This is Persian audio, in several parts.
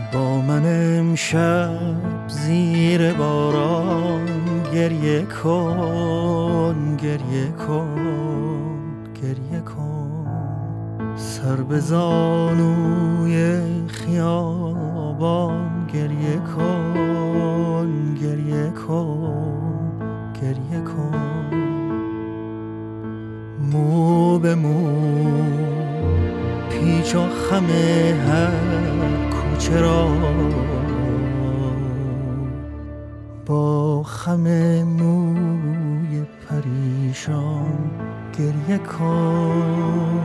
با من امشب زیر باران گریه کن، گریه کن، گریه کن. سر به زانوی خیابان گریه کن، گریه کن، گریه کن. مو به مو پیچ و خم هر کوچه را با خم موی پریشان گریه کن.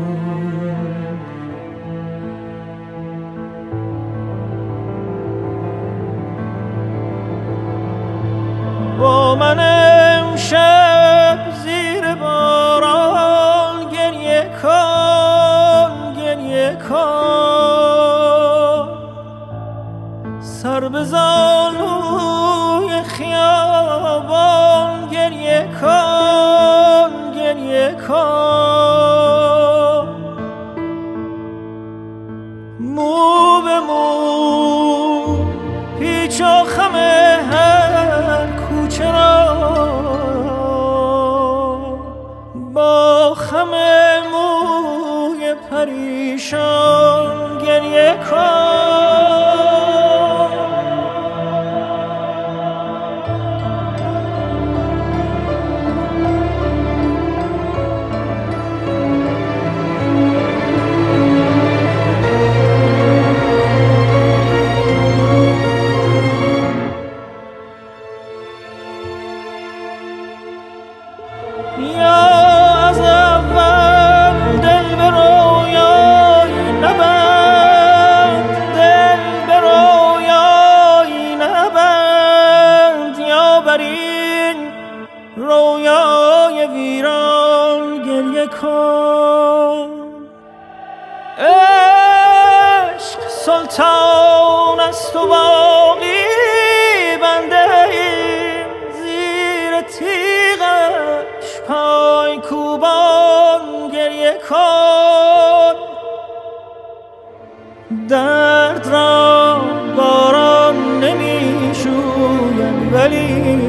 با من امشب زیر باران گریه کن، گریه کن. سر به زانوی خیابان گریه کن، گریه کن. مو به مو پیچ و خم هر کوچه را با خم موی پریشان گریه کن. یا از اول دل به رویایی نبند، دل به رویایی نبند. یا بر این رویای ویران گریه کن. عشق سلطان است و باقی بنده ایم زیر تیغش پای کوبان گریه کن. درد را باران نمی شوید ولی